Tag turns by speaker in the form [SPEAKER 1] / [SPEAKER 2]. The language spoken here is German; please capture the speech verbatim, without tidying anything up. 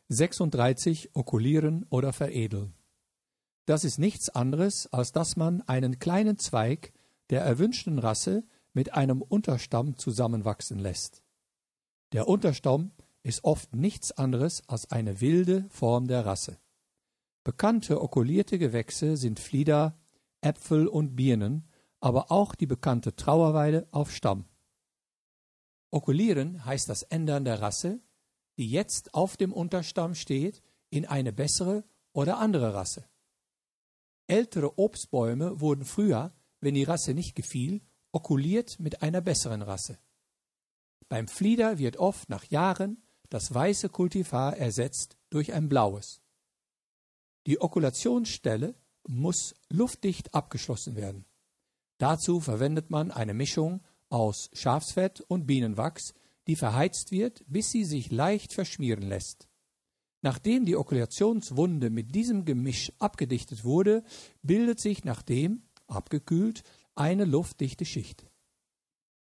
[SPEAKER 1] sechsunddreißig okulieren oder veredeln. Das ist nichts anderes, als dass man einen kleinen Zweig der erwünschten Rasse mit einem Unterstamm zusammenwachsen lässt. Der Unterstamm ist oft nichts anderes als eine wilde Form der Rasse. Bekannte okulierte Gewächse sind Flieder, Äpfel und Birnen, aber auch die bekannte Trauerweide auf Stamm. Okulieren heißt das Ändern der Rasse, die jetzt auf dem Unterstamm steht, in eine bessere oder andere Rasse. Ältere Obstbäume wurden früher, wenn die Rasse nicht gefiel, okuliert mit einer besseren Rasse. Beim Flieder wird oft nach Jahren das weiße Kultivar ersetzt durch ein blaues. Die Okulationsstelle muss luftdicht abgeschlossen werden. Dazu verwendet man eine Mischung aus Schafsfett und Bienenwachs, die verheizt wird, bis sie sich leicht verschmieren lässt. Nachdem die Okulationswunde mit diesem Gemisch abgedichtet wurde, bildet sich nachdem, abgekühlt, eine luftdichte Schicht.